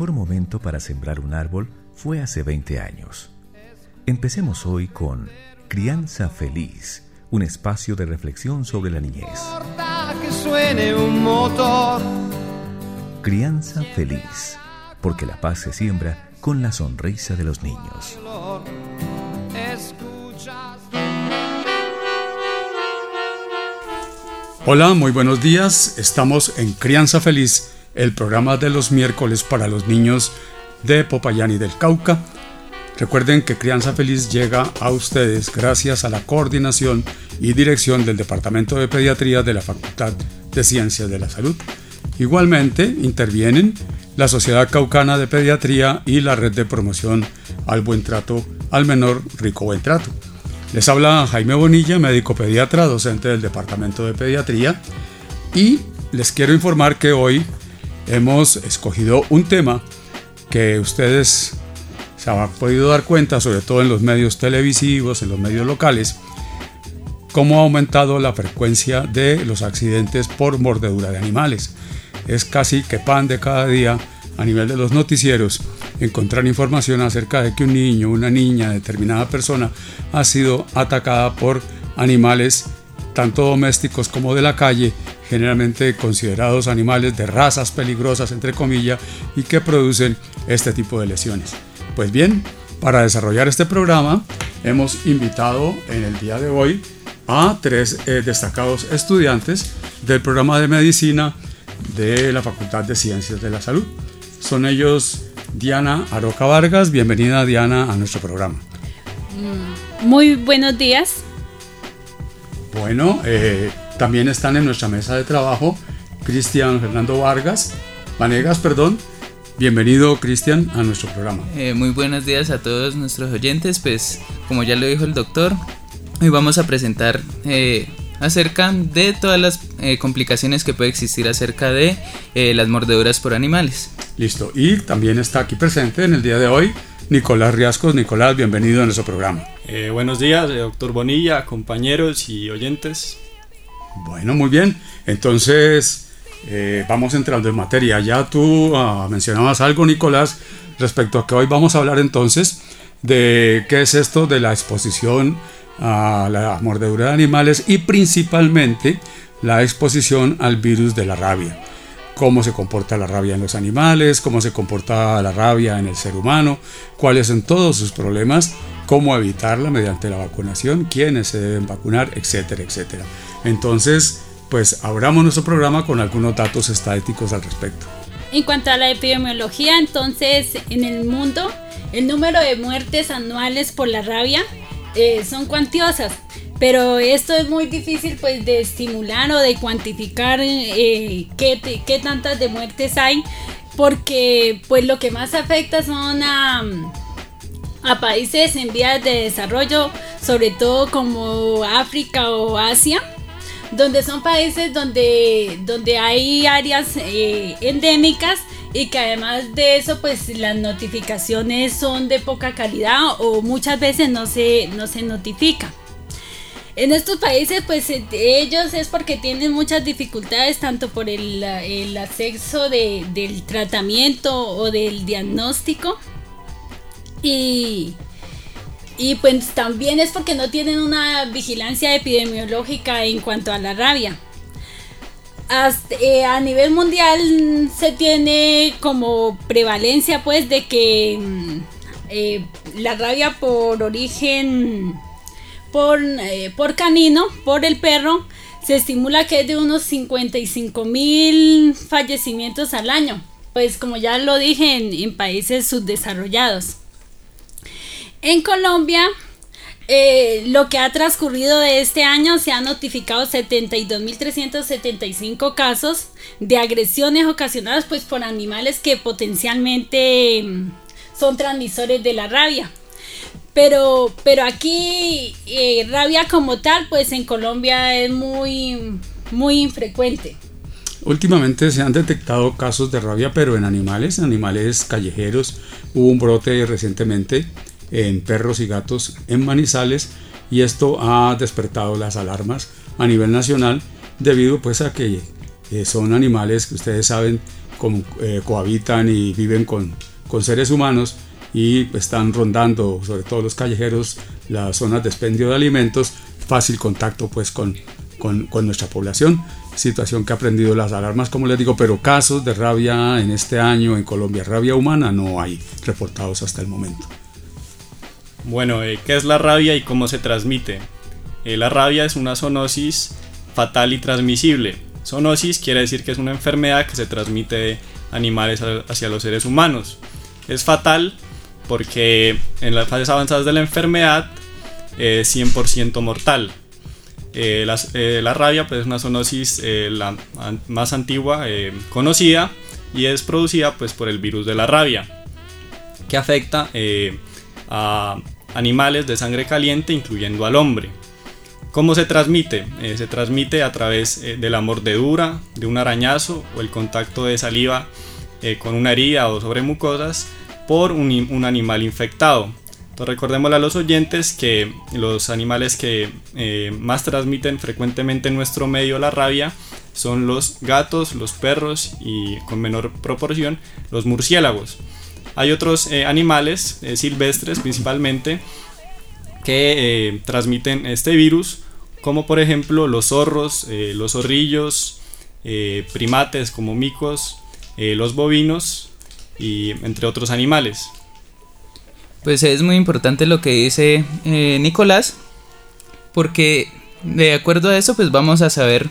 mejor momento para sembrar un árbol fue hace 20 años. Empecemos hoy con Crianza Feliz, un espacio de reflexión sobre la niñez. Que suene un motor. Crianza Feliz, porque la paz se siembra con la sonrisa de los niños. Hola, muy buenos días. Estamos en Crianza Feliz, el programa de los miércoles para los niños de Popayán y del Cauca. Recuerden que Crianza Feliz llega a ustedes gracias a la coordinación y dirección del Departamento de Pediatría de la Facultad de Ciencias de la Salud. Igualmente intervienen la Sociedad Caucana de Pediatría y la Red de Promoción al Buen Trato al Menor Rico Buen Trato. Les habla Jaime Bonilla, médico pediatra, docente del Departamento de Pediatría, y les quiero informar que hoy hemos escogido un tema que ustedes se han podido dar cuenta, sobre todo en los medios televisivos, en los medios locales, cómo ha aumentado la frecuencia de los accidentes por mordedura de animales. Es casi que pan de cada día a nivel de los noticieros encontrar información acerca de que un niño, una niña, determinada persona ha sido atacada por animales tanto domésticos como de la calle, generalmente considerados animales de razas peligrosas, entre comillas, y que producen este tipo de lesiones. Pues bien, para desarrollar este programa hemos invitado en el día de hoy a tres destacados estudiantes del programa de medicina de la Facultad de Ciencias de la Salud. Son ellos Diana Aroca Vargas. Bienvenida, Diana, a nuestro programa. Muy buenos días. Bueno, también están en nuestra mesa de trabajo Cristian Fernando Vanegas. Bienvenido, Cristian, a nuestro programa. Muy buenos días a todos nuestros oyentes. Pues, como ya lo dijo el doctor, hoy vamos a presentar acerca de todas las complicaciones que puede existir acerca de las mordeduras por animales. Listo, y también está aquí presente en el día de hoy Nicolás Riascos. Nicolás, bienvenido a nuestro programa. Buenos días, doctor Bonilla, compañeros y oyentes. Bueno, muy bien, entonces vamos entrando en materia. Ya tú mencionabas algo, Nicolás, respecto a que hoy vamos a hablar entonces de qué es esto de la exposición a la mordedura de animales y principalmente la exposición al virus de la rabia. Cómo se comporta la rabia en los animales, cómo se comporta la rabia en el ser humano, cuáles son todos sus problemas, cómo evitarla mediante la vacunación, quiénes se deben vacunar, etcétera, etcétera. Entonces, pues abramos nuestro programa con algunos datos estadísticos al respecto. En cuanto a la epidemiología, entonces en el mundo el número de muertes anuales por la rabia son cuantiosas, pero esto es muy difícil pues de estimular o de cuantificar qué tantas de muertes hay, porque pues lo que más afecta son a países en vías de desarrollo, sobre todo como África o Asia, donde son países donde hay áreas endémicas y que además de eso pues las notificaciones son de poca calidad o muchas veces no se notifica. En estos países pues ellos es porque tienen muchas dificultades tanto por el acceso del tratamiento o del diagnóstico y pues también es porque no tienen una vigilancia epidemiológica en cuanto a la rabia. A nivel mundial se tiene como prevalencia pues de que la rabia por origen por canino, por el perro, se estimula que es de unos 55,000 fallecimientos al año, pues como ya lo dije en países subdesarrollados. En Colombia, lo que ha transcurrido de este año, se han notificado 72.375 casos de agresiones ocasionadas pues por animales que potencialmente son transmisores de la rabia. Pero aquí rabia como tal pues en Colombia es muy infrecuente. Últimamente se han detectado casos de rabia, pero en animales callejeros. Hubo un brote recientemente en perros y gatos en Manizales, y esto ha despertado las alarmas a nivel nacional debido pues a que que son animales que ustedes saben cohabitan y viven con seres humanos y están rondando, sobre todo los callejeros, las zonas de expendio de alimentos, fácil contacto pues con nuestra población, situación que ha prendido las alarmas, como les digo, pero casos de rabia en este año en Colombia, rabia humana, no hay reportados hasta el momento. Bueno, ¿qué es la rabia y cómo se transmite? La rabia es una zoonosis fatal y transmisible. Zoonosis quiere decir que es una enfermedad que se transmite de animales hacia los seres humanos. Es fatal porque en las fases avanzadas de la enfermedad es 100% mortal. La rabia pues, es una zoonosis la más antigua conocida y es producida pues, por el virus de la rabia, que afecta a animales de sangre caliente, incluyendo al hombre. ¿Cómo se transmite? Se transmite a través de la mordedura, de un arañazo o el contacto de saliva con una herida o sobre mucosas por un animal infectado. Entonces recordémosle a los oyentes que los animales que más transmiten frecuentemente en nuestro medio la rabia son los gatos, los perros y con menor proporción los murciélagos. Hay otros animales silvestres principalmente que transmiten este virus, como por ejemplo los zorros, los zorrillos, primates como micos, los bovinos y entre otros animales. Pues es muy importante lo que dice Nicolás, porque de acuerdo a eso pues vamos a saber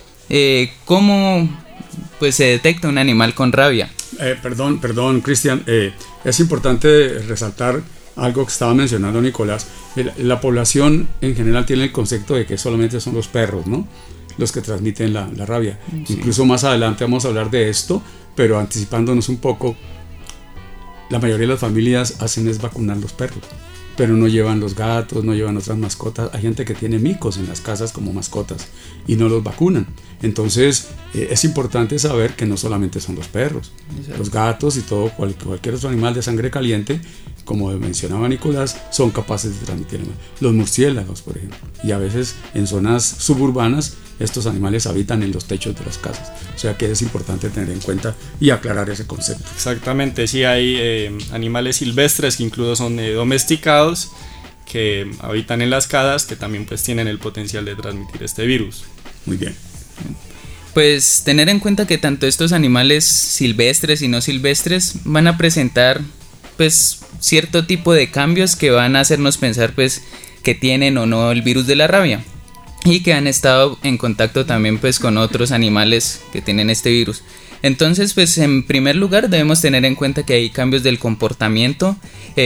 cómo pues se detecta un animal con rabia. Perdón, Cristian, es importante resaltar algo que estaba mencionando Nicolás. La población en general tiene el concepto de que solamente son los perros, ¿no?, los que transmiten la rabia. Sí. Incluso más adelante vamos a hablar de esto, pero anticipándonos un poco, la mayoría de las familias hacen es vacunar los perros, pero no llevan los gatos, no llevan otras mascotas. Hay gente que tiene micos en las casas como mascotas y no los vacunan. Entonces es importante saber que no solamente son los perros, exacto, los gatos y todo cualquier otro animal de sangre caliente, como mencionaba Nicolás, son capaces de transmitir. Los murciélagos, por ejemplo, y a veces en zonas suburbanas estos animales habitan en los techos de las casas. O sea que es importante tener en cuenta y aclarar ese concepto. Exactamente, sí, hay animales silvestres que incluso son domesticados, que habitan en las casas, que también pues tienen el potencial de transmitir este virus. Muy bien. Pues tener en cuenta que tanto estos animales silvestres y no silvestres van a presentar pues cierto tipo de cambios que van a hacernos pensar pues que tienen o no el virus de la rabia, y que han estado en contacto también pues con otros animales que tienen este virus. Entonces pues en primer lugar debemos tener en cuenta que hay cambios del comportamiento,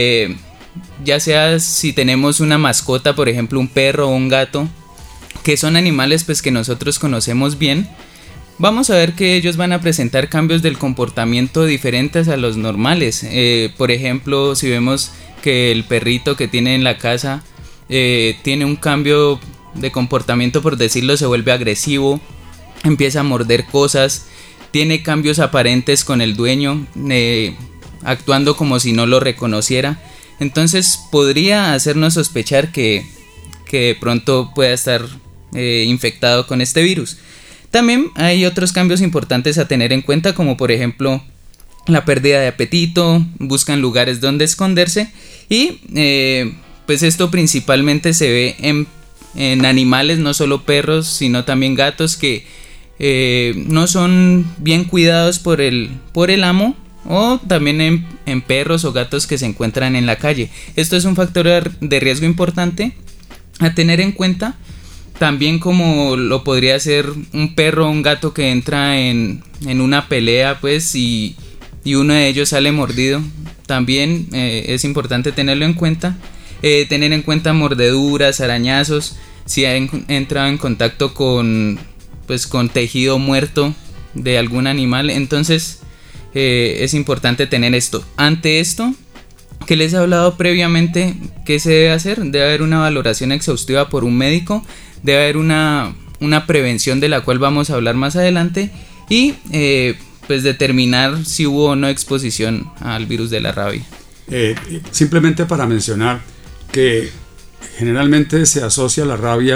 ya sea si tenemos una mascota, por ejemplo un perro o un gato, que son animales pues que nosotros conocemos bien. Vamos a ver que ellos van a presentar cambios del comportamiento diferentes a los normales. Por ejemplo, si vemos que el perrito que tiene en la casa tiene un cambio de comportamiento, por decirlo, se vuelve agresivo, empieza a morder cosas, tiene cambios aparentes con el dueño, actuando como si no lo reconociera. Entonces podría hacernos sospechar que de pronto pueda estar infectado con este virus. También hay otros cambios importantes a tener en cuenta, como por ejemplo la pérdida de apetito, buscan lugares donde esconderse y pues esto principalmente se ve en animales, no solo perros sino también gatos que no son bien cuidados por el amo, o también en perros o gatos que se encuentran en la calle. Esto es un factor de riesgo importante a tener en cuenta. También como lo podría ser un perro o un gato que entra en una pelea pues y uno de ellos sale mordido. También es importante tenerlo en cuenta. Tener en cuenta mordeduras, arañazos, si ha entrado en contacto con tejido muerto de algún animal. Entonces es importante tener esto. Ante esto que les he hablado previamente, ¿qué se debe hacer? Debe haber una valoración exhaustiva por un médico. Debe haber una prevención de la cual vamos a hablar más adelante y pues determinar si hubo o no exposición al virus de la rabia. Simplemente para mencionar que generalmente se asocia la rabia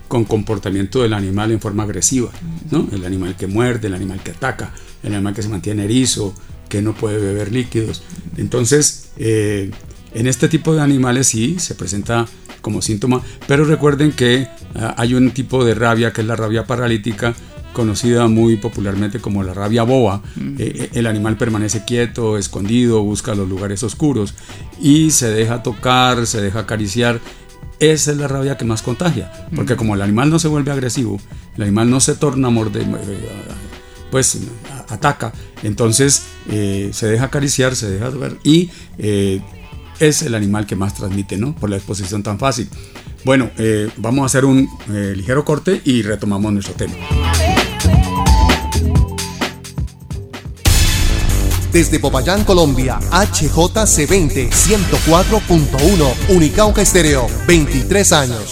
con comportamiento del animal en forma agresiva, ¿no? El animal que muerde, el animal que ataca, el animal que se mantiene erizo, que no puede beber líquidos. Entonces, en este tipo de animales sí se presenta como síntoma, pero recuerden que hay un tipo de rabia que es la rabia paralítica, conocida muy popularmente como la rabia boba. El animal permanece quieto, escondido, busca los lugares oscuros y se deja tocar, se deja acariciar. Esa es la rabia que más contagia, porque como el animal no se vuelve agresivo, el animal no se torna a morder, pues ataca, entonces se deja acariciar, se deja tocar y es el animal que más transmite, ¿no? Por la exposición tan fácil. Bueno, vamos a hacer un ligero corte y retomamos nuestro tema. Desde Popayán, Colombia, HJC20 104.1 Unicauca Estéreo, 23 años.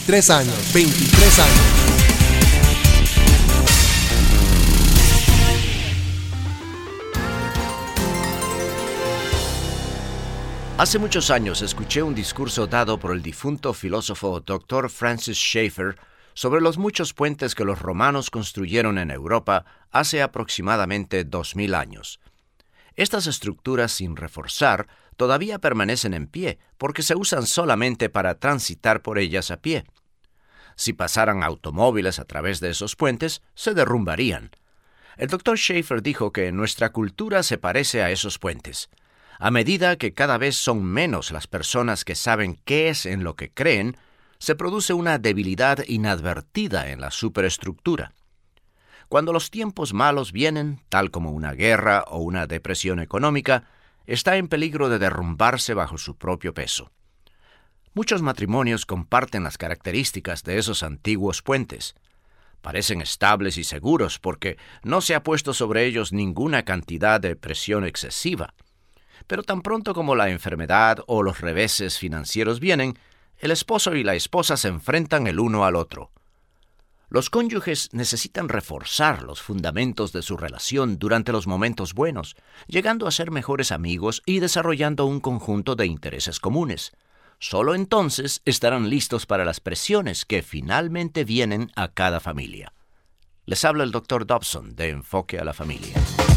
Hace muchos años escuché un discurso dado por el difunto filósofo Dr. Francis Schaeffer sobre los muchos puentes que los romanos construyeron en Europa hace aproximadamente 2000 años. Estas estructuras sin reforzar todavía permanecen en pie porque se usan solamente para transitar por ellas a pie. Si pasaran automóviles a través de esos puentes, se derrumbarían. El Dr. Schaeffer dijo que nuestra cultura se parece a esos puentes. A medida que cada vez son menos las personas que saben qué es en lo que creen, se produce una debilidad inadvertida en la superestructura. Cuando los tiempos malos vienen, tal como una guerra o una depresión económica, está en peligro de derrumbarse bajo su propio peso. Muchos matrimonios comparten las características de esos antiguos puentes. Parecen estables y seguros porque no se ha puesto sobre ellos ninguna cantidad de presión excesiva. Pero tan pronto como la enfermedad o los reveses financieros vienen, el esposo y la esposa se enfrentan el uno al otro. Los cónyuges necesitan reforzar los fundamentos de su relación durante los momentos buenos, llegando a ser mejores amigos y desarrollando un conjunto de intereses comunes. Solo entonces estarán listos para las presiones que finalmente vienen a cada familia. Les habla el Dr. Dobson de Enfoque a la Familia.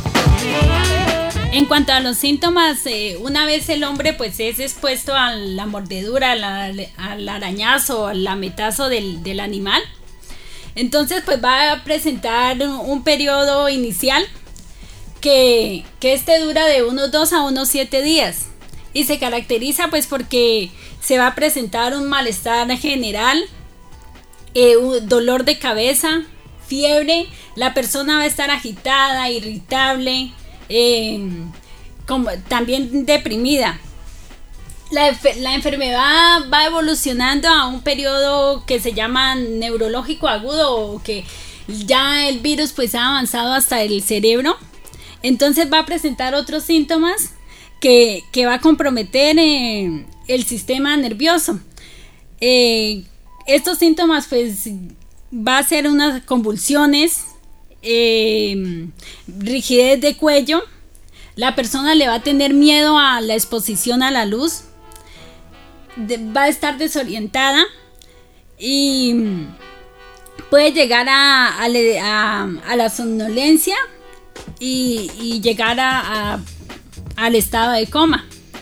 En cuanto a los síntomas, una vez el hombre pues es expuesto a la mordedura, al arañazo, al lametazo del animal, entonces pues va a presentar un periodo inicial que dura de unos 2 a unos 7 días y se caracteriza pues porque se va a presentar un malestar general, un dolor de cabeza, fiebre, la persona va a estar agitada, irritable, como también deprimida. La enfermedad va evolucionando a un periodo que se llama neurológico agudo, o que ya el virus pues ha avanzado hasta el cerebro. Entonces va a presentar otros síntomas que va a comprometer el sistema nervioso. Estos síntomas pues va a ser unas convulsiones, rigidez de cuello. La persona le va a tener miedo a la exposición a la luz, va a estar desorientada y puede llegar a la somnolencia y llegar al estado de coma.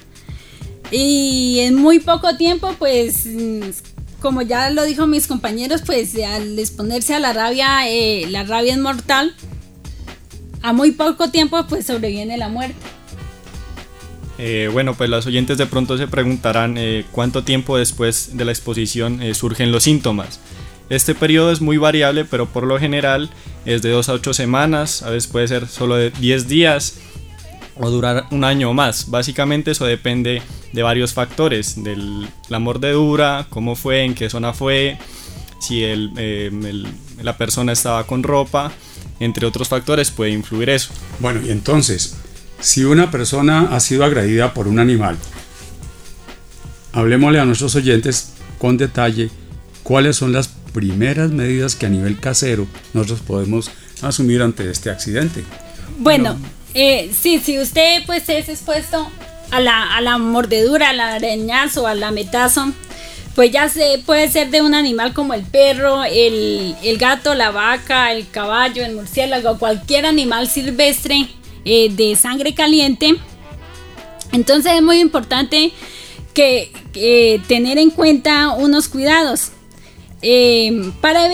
Y en muy poco tiempo, pues, como ya lo dijo mis compañeros, pues al exponerse a la rabia es mortal. A muy poco tiempo pues sobreviene la muerte. Bueno, pues los oyentes de pronto se preguntarán cuánto tiempo después de la exposición surgen los síntomas. Este periodo es muy variable, pero por lo general es de 2 a 8 semanas, a veces puede ser solo de 10 días o durar un año o más. Básicamente eso depende de varios factores, de la mordedura, cómo fue, en qué zona fue, si la persona estaba con ropa, entre otros factores puede influir eso. Bueno, y entonces, si una persona ha sido agredida por un animal, hablemosle a nuestros oyentes con detalle cuáles son las primeras medidas que a nivel casero nosotros podemos asumir ante este accidente. Bueno, sí, si usted pues es expuesto a la mordedura, al arañazo, al lametazo, pues ya puede ser de un animal como el perro, el gato, la vaca, el caballo, el murciélago, cualquier animal silvestre de sangre caliente. Entonces es muy importante que tener en cuenta unos cuidados para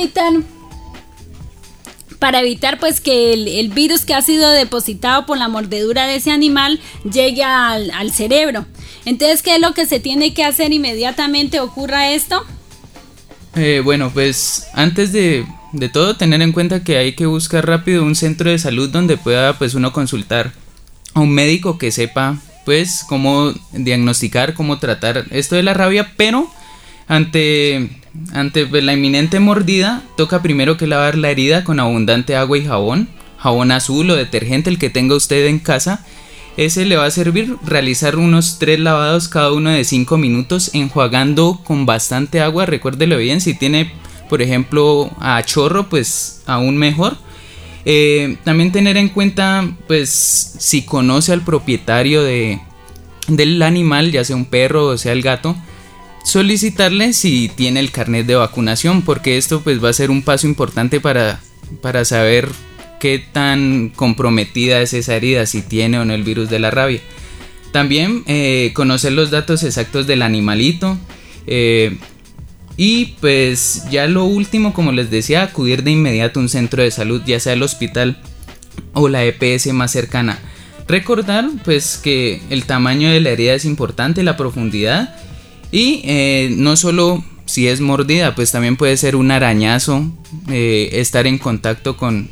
evitar pues que el virus que ha sido depositado por la mordedura de ese animal llegue al cerebro. Entonces, ¿qué es lo que se tiene que hacer inmediatamente ocurra esto? Bueno, pues antes de todo, tener en cuenta que hay que buscar rápido un centro de salud donde pueda pues uno consultar a un médico que sepa pues cómo diagnosticar, cómo tratar esto de la rabia, pero ante pues, la inminente mordida toca primero que lavar la herida con abundante agua y jabón azul o detergente, el que tenga usted en casa. Ese le va a servir realizar unos 3 lavados cada uno de 5 minutos enjuagando con bastante agua. Recuérdelo bien, si tiene por ejemplo a chorro pues aún mejor. También tener en cuenta pues si conoce al propietario del animal, ya sea un perro o sea el gato, solicitarle si tiene el carnet de vacunación, porque esto pues va a ser un paso importante para saber qué tan comprometida es esa herida, si tiene o no el virus de la rabia. También conocer los datos exactos del animalito. Y pues ya lo último, como les decía, acudir de inmediato a un centro de salud, ya sea el hospital o la EPS más cercana. Recordar pues que el tamaño de la herida es importante, la profundidad, y no solo si es mordida, pues también puede ser un arañazo, estar en contacto con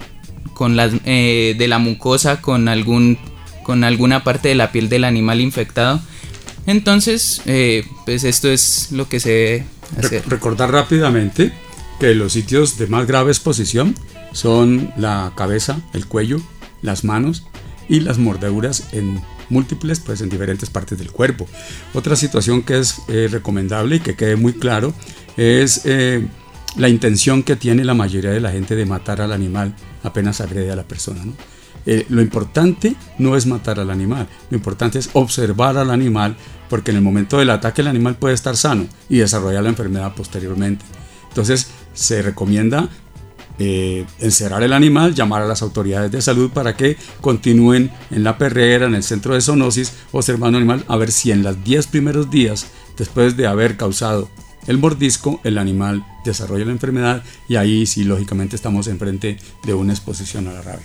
de la mucosa con alguna parte de la piel del animal infectado. Entonces pues esto es lo que se debe hacer. Recordar rápidamente que los sitios de más grave exposición son la cabeza, el cuello, las manos y las mordeduras en múltiples, pues en diferentes partes del cuerpo. Otra situación que es recomendable y que quede muy claro es la intención que tiene la mayoría de la gente de matar al animal apenas agrede a la persona, ¿no? Lo importante no es matar al animal, lo importante es observar al animal, porque en el momento del ataque el animal puede estar sano y desarrollar la enfermedad posteriormente. Entonces se recomienda encerrar el animal, llamar a las autoridades de salud para que continúen en la perrera, en el centro de zoonosis, observando al animal a ver si en los 10 primeros días después de haber causado el mordisco el animal desarrolla la enfermedad, y ahí sí lógicamente estamos enfrente de una exposición a la rabia.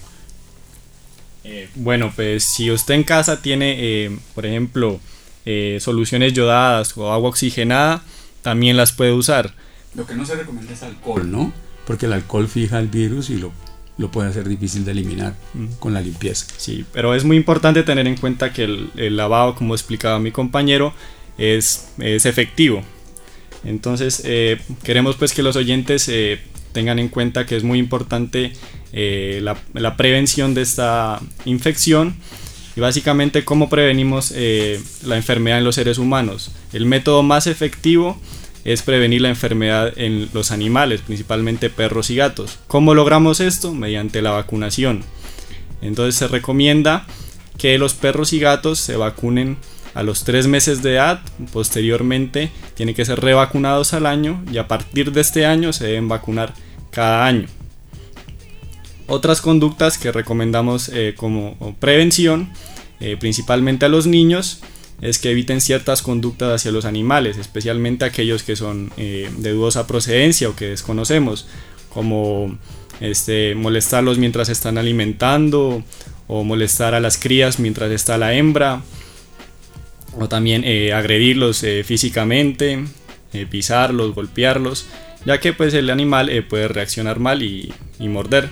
Bueno, pues si usted en casa tiene por ejemplo soluciones yodadas o agua oxigenada, también las puede usar. Lo que no se recomienda es alcohol, ¿no? Porque el alcohol fija el virus y lo puede hacer difícil de eliminar con la limpieza. Sí, pero es muy importante tener en cuenta que el lavado, como explicaba mi compañero, es efectivo. Entonces queremos pues que los oyentes tengan en cuenta que es muy importante la prevención de esta infección, y básicamente cómo prevenimos la enfermedad en los seres humanos. El método más efectivo es prevenir la enfermedad en los animales, principalmente perros y gatos. ¿Cómo logramos esto? Mediante la vacunación. Entonces se recomienda que los perros y gatos se vacunen a los 3 meses de edad. Posteriormente tienen que ser revacunados al año, y a partir de este año se deben vacunar cada año. Otras conductas que recomendamos como prevención, principalmente a los niños, es que eviten ciertas conductas hacia los animales, especialmente aquellos que son de dudosa procedencia o que desconocemos, como molestarlos mientras están alimentando, o molestar a las crías mientras está la hembra, o también agredirlos físicamente, pisarlos, golpearlos, ya que pues el animal puede reaccionar mal y morder.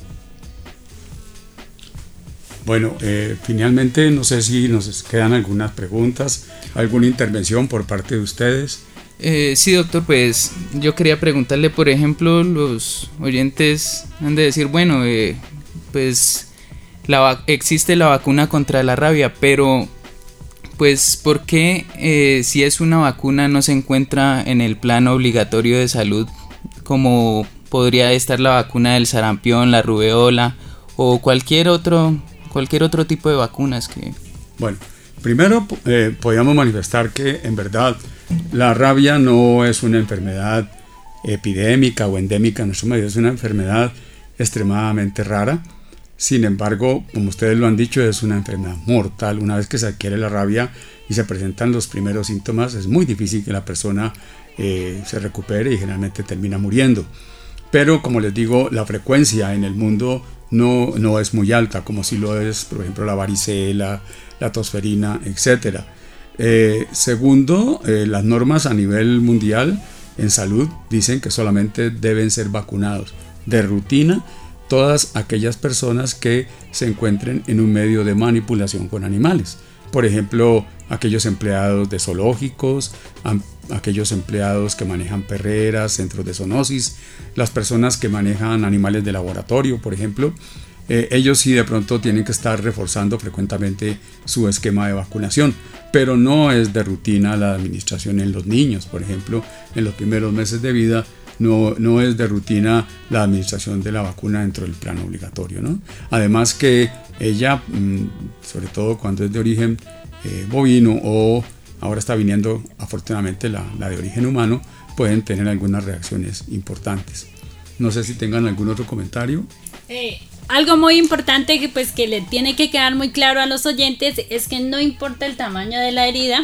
Bueno, finalmente no sé si nos quedan algunas preguntas, alguna intervención por parte de ustedes. Sí, doctor, pues yo quería preguntarle, por ejemplo, los oyentes han de decir, bueno, pues existe la vacuna contra la rabia, pero pues ¿por qué si es una vacuna no se encuentra en el plan obligatorio de salud, como podría estar la vacuna del sarampión, la rubeola o cualquier otro tipo de vacunas que... Bueno, primero podríamos manifestar que en verdad la rabia no es una enfermedad epidémica o endémica en nuestro medio, es una enfermedad extremadamente rara. Sin embargo, como ustedes lo han dicho, es una enfermedad mortal. Una vez que se adquiere la rabia y se presentan los primeros síntomas, es muy difícil que la persona se recupere y generalmente termina muriendo. Pero como les digo, la frecuencia en el mundo no es muy alta, como si lo es, por ejemplo, la varicela, la tosferina, etc. Segundo, las normas a nivel mundial en salud dicen que solamente deben ser vacunados de rutina todas aquellas personas que se encuentren en un medio de manipulación con animales. Por ejemplo, aquellos empleados de zoológicos, aquellos empleados que manejan perreras, centros de zoonosis, las personas que manejan animales de laboratorio, por ejemplo, ellos sí de pronto tienen que estar reforzando frecuentemente su esquema de vacunación, pero no es de rutina la administración en los niños. Por ejemplo, en los primeros meses de vida no es de rutina la administración de la vacuna dentro del plan obligatorio, ¿no? Además que ella, sobre todo cuando es de origen bovino o ahora está viniendo afortunadamente la de origen humano, pueden tener algunas reacciones importantes. No sé si tengan algún otro comentario. Algo muy importante que le tiene que quedar muy claro a los oyentes es que no importa el tamaño de la herida,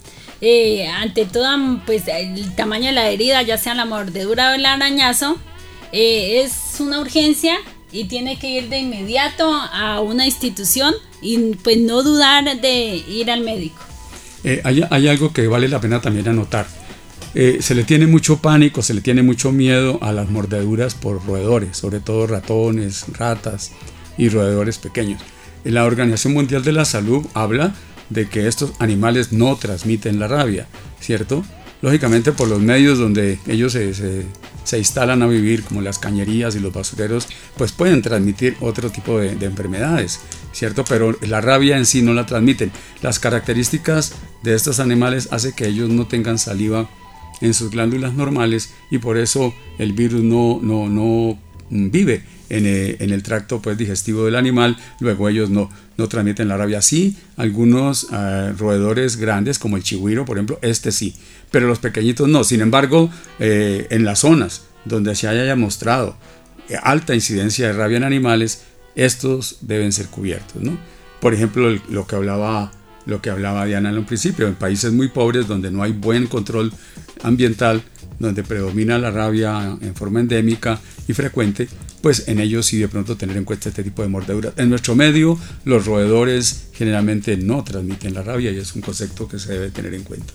ante todo pues el tamaño de la herida, ya sea la mordedura o el arañazo, es una urgencia y tiene que ir de inmediato a una institución y pues no dudar de ir al médico. Hay algo que vale la pena también anotar. Se le tiene mucho pánico, se le tiene mucho miedo a las mordeduras por roedores, sobre todo ratones, ratas y roedores pequeños. La Organización Mundial de la Salud habla de que estos animales no transmiten la rabia, ¿cierto? Lógicamente por los medios donde ellos se instalan a vivir, como las cañerías y los basureros, pues pueden transmitir otro tipo de enfermedades, ¿cierto? Pero la rabia en sí no la transmiten. Las características de estos animales hacen que ellos no tengan saliva en sus glándulas normales y por eso el virus no vive en el tracto pues, digestivo del animal. Luego ellos no transmiten la rabia. Sí, algunos roedores grandes como el chigüiro, por ejemplo, sí, pero los pequeñitos no. Sin embargo, en las zonas donde se haya mostrado alta incidencia de rabia en animales, estos deben ser cubiertos, ¿no? Por ejemplo, lo que hablaba Diana en un principio, en países muy pobres donde no hay buen control ambiental, donde predomina la rabia en forma endémica y frecuente, pues en ellos sí de pronto tener en cuenta este tipo de mordeduras. En nuestro medio, los roedores generalmente no transmiten la rabia y es un concepto que se debe tener en cuenta.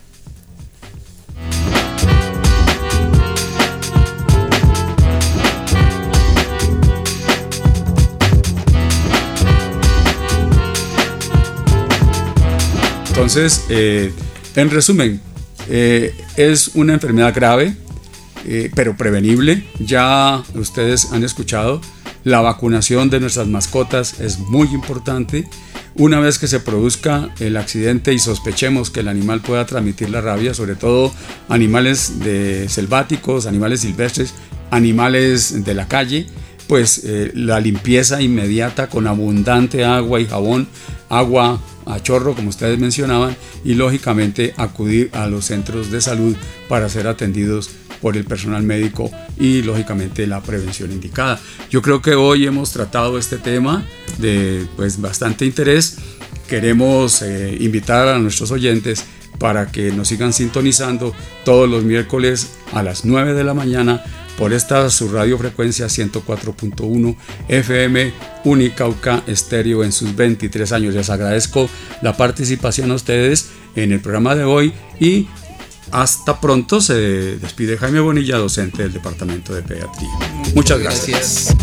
Entonces, en resumen, es una enfermedad grave, pero prevenible. Ya ustedes han escuchado, la vacunación de nuestras mascotas es muy importante. Una vez que se produzca el accidente y sospechemos que el animal pueda transmitir la rabia, sobre todo animales selváticos, animales silvestres, animales de la calle, pues la limpieza inmediata con abundante agua y jabón, agua a chorro como ustedes mencionaban, y lógicamente acudir a los centros de salud para ser atendidos por el personal médico y lógicamente la prevención indicada. Yo creo que hoy hemos tratado este tema de pues bastante interés. Queremos invitar a nuestros oyentes para que nos sigan sintonizando todos los miércoles a las 9 de la mañana por esta su radiofrecuencia 104.1 FM Unicauca Estéreo en sus 23 años. Les agradezco la participación a ustedes en el programa de hoy y hasta pronto. Se despide Jaime Bonilla, docente del Departamento de Pediatría. Muchas gracias.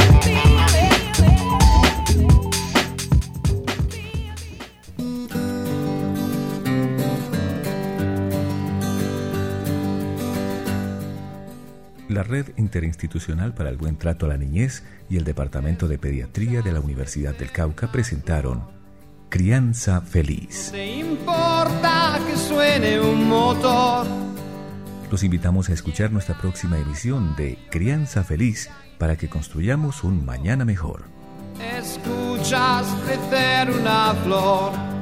La Red Interinstitucional para el Buen Trato a la Niñez y el Departamento de Pediatría de la Universidad del Cauca presentaron Crianza Feliz. ¿Te importa que suene un motor? Los invitamos a escuchar nuestra próxima emisión de Crianza Feliz para que construyamos un mañana mejor. Escuchas crecer una flor.